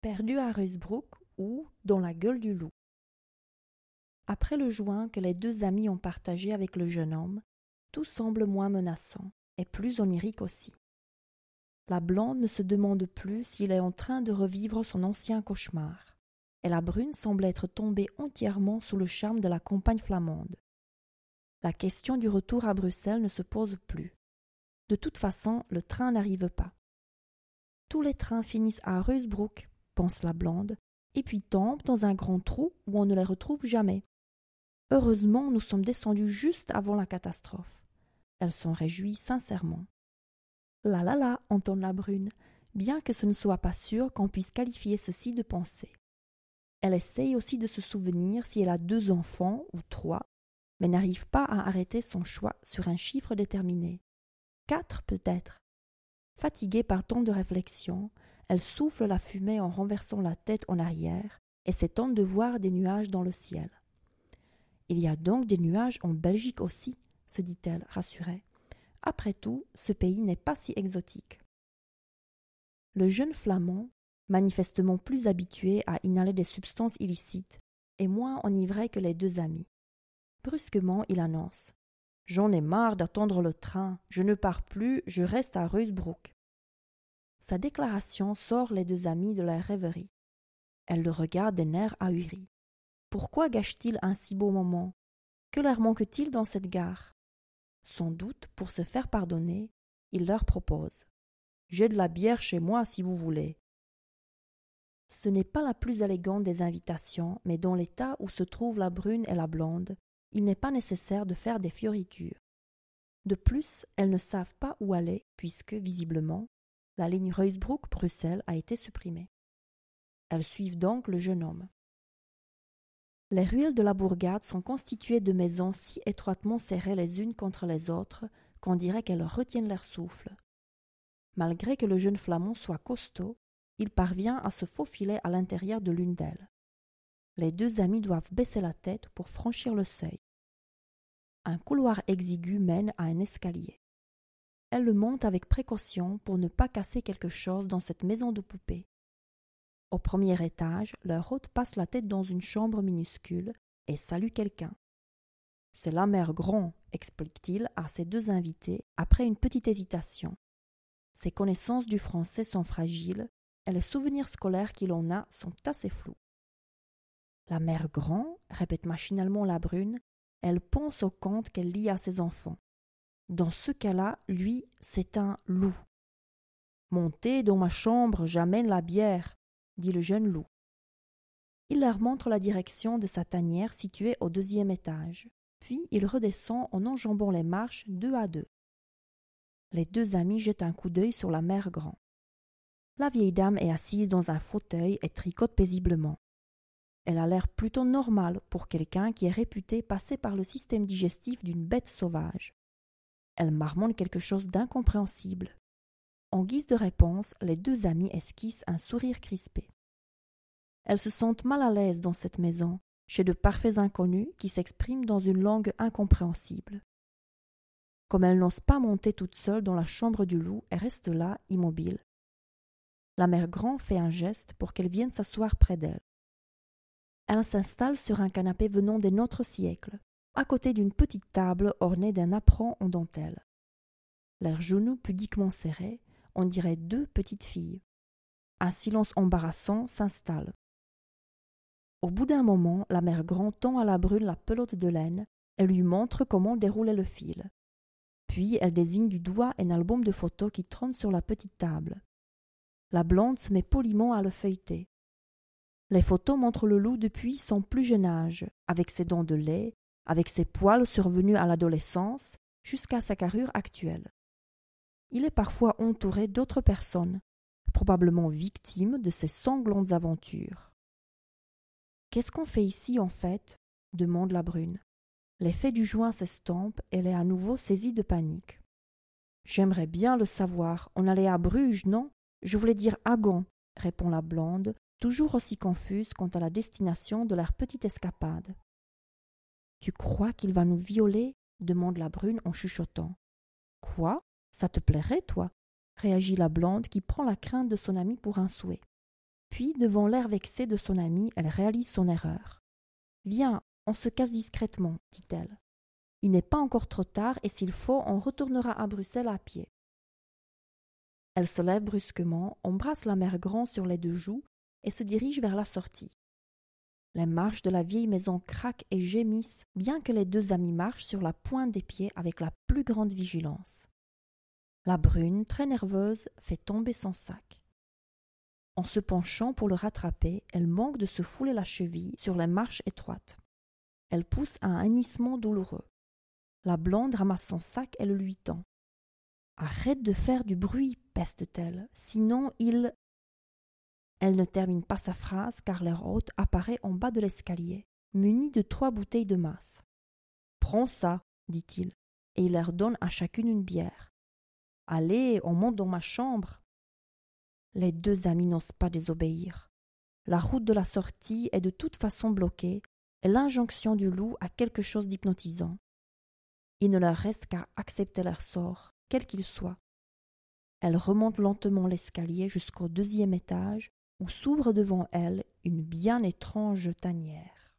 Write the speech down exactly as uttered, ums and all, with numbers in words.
Perdu à Rosebrook ou dans la gueule du loup. Après le joint que les deux amis ont partagé avec le jeune homme, tout semble moins menaçant et plus onirique aussi. La blonde ne se demande plus s'il est en train de revivre son ancien cauchemar, et la brune semble être tombée entièrement sous le charme de la campagne flamande. La question du retour à Bruxelles ne se pose plus. De toute façon, le train n'arrive pas. Tous les trains finissent à Rosebrook, pense la blonde, et puis tombent dans un grand trou où on ne les retrouve jamais. Heureusement, nous sommes descendus juste avant la catastrophe. Elle s'en réjouit sincèrement. Là là là, entend la brune, bien que ce ne soit pas sûr qu'on puisse qualifier ceci de pensée. Elle essaye aussi de se souvenir si elle a deux enfants ou trois, mais n'arrive pas à arrêter son choix sur un chiffre déterminé. Quatre peut-être. Fatiguée par tant de réflexions, elle souffle la fumée en renversant la tête en arrière et s'étonne de voir des nuages dans le ciel. Il y a donc des nuages en Belgique aussi, se dit-elle, rassurée. Après tout, ce pays n'est pas si exotique. Le jeune Flamand, manifestement plus habitué à inhaler des substances illicites, est moins enivré que les deux amis. Brusquement, il annonce « J'en ai marre d'attendre le train, je ne pars plus, je reste à Rosebrook. » Sa déclaration sort les deux amis de leur rêverie. Elle le regarde des nerfs ahuris. Pourquoi gâche-t-il un si beau moment? Que leur manque-t-il dans cette gare? Sans doute, pour se faire pardonner, il leur propose « J'ai de la bière chez moi si vous voulez. » Ce n'est pas la plus élégante des invitations, mais dans l'état où se trouvent la brune et la blonde, il n'est pas nécessaire de faire des fioritures. De plus, elles ne savent pas où aller, puisque, visiblement, la ligne Rosebrook-Bruxelles a été supprimée. Elles suivent donc le jeune homme. Les ruelles de la bourgade sont constituées de maisons si étroitement serrées les unes contre les autres qu'on dirait qu'elles retiennent leur souffle. Malgré que le jeune Flamand soit costaud, il parvient à se faufiler à l'intérieur de l'une d'elles. Les deux amis doivent baisser la tête pour franchir le seuil. Un couloir exigu mène à un escalier. Elle le monte avec précaution pour ne pas casser quelque chose dans cette maison de poupée. Au premier étage, leur hôte passe la tête dans une chambre minuscule et salue quelqu'un. « C'est la mère Grand », explique-t-il à ses deux invités après une petite hésitation. Ses connaissances du français sont fragiles et les souvenirs scolaires qu'il en a sont assez flous. « La mère Grand », répète machinalement la brune, elle pense au conte qu'elle lit à ses enfants. Dans ce cas-là, lui, c'est un loup. « Montez dans ma chambre, j'amène la bière », dit le jeune loup. Il leur montre la direction de sa tanière située au deuxième étage, puis il redescend en enjambant les marches deux à deux. Les deux amis jettent un coup d'œil sur la mère Grand. La vieille dame est assise dans un fauteuil et tricote paisiblement. Elle a l'air plutôt normale pour quelqu'un qui est réputé passer par le système digestif d'une bête sauvage. Elle marmonne quelque chose d'incompréhensible. En guise de réponse, les deux amis esquissent un sourire crispé. Elles se sentent mal à l'aise dans cette maison, chez de parfaits inconnus qui s'expriment dans une langue incompréhensible. Comme elles n'osent pas monter toutes seules dans la chambre du loup et restent là, immobiles. La mère Grand fait un geste pour qu'elle vienne s'asseoir près d'elle. Elle s'installe sur un canapé venant d'un autre siècle, à côté d'une petite table ornée d'un apron en dentelle. Leurs genoux pudiquement serrés, on dirait deux petites filles. Un silence embarrassant s'installe. Au bout d'un moment, la mère Grand tend à la brune la pelote de laine et lui montre comment dérouler le fil. Puis elle désigne du doigt un album de photos qui trône sur la petite table. La blonde se met poliment à le feuilleter. Les photos montrent le loup depuis son plus jeune âge, avec ses dents de lait, avec ses poils survenus à l'adolescence, jusqu'à sa carrure actuelle. Il est parfois entouré d'autres personnes, probablement victimes de ses sanglantes aventures. « Qu'est-ce qu'on fait ici, en fait ?» demande la brune. L'effet du joint s'estompe et elle est à nouveau saisie de panique. « J'aimerais bien le savoir. On allait à Bruges, non? Je voulais dire à Gand, » répond la blonde, toujours aussi confuse quant à la destination de leur petite escapade. « Tu crois qu'il va nous violer ?» demande la brune en chuchotant. « Quoi? Ça te plairait, toi ?» réagit la blonde qui prend la crainte de son amie pour un souhait. Puis, devant l'air vexé de son amie, elle réalise son erreur. « Viens, on se casse discrètement, dit-elle. Il n'est pas encore trop tard et s'il faut, on retournera à Bruxelles à pied. » Elle se lève brusquement, embrasse la mère Grand sur les deux joues et se dirige vers la sortie. Les marches de la vieille maison craquent et gémissent, bien que les deux amies marchent sur la pointe des pieds avec la plus grande vigilance. La brune, très nerveuse, fait tomber son sac. En se penchant pour le rattraper, elle manque de se fouler la cheville sur les marches étroites. Elle pousse un hennissement douloureux. La blonde ramasse son sac et le lui tend. « Arrête de faire du bruit, peste-t-elle, sinon il… » Elle ne termine pas sa phrase car leur hôte apparaît en bas de l'escalier, muni de trois bouteilles de masse. « Prends ça, dit-il, et il leur donne à chacune une bière. « Allez, on monte dans ma chambre. » Les deux amis n'osent pas désobéir. La route de la sortie est de toute façon bloquée et l'injonction du loup a quelque chose d'hypnotisant. Il ne leur reste qu'à accepter leur sort, quel qu'il soit. Elle remonte lentement l'escalier jusqu'au deuxième étage où s'ouvre devant elle une bien étrange tanière.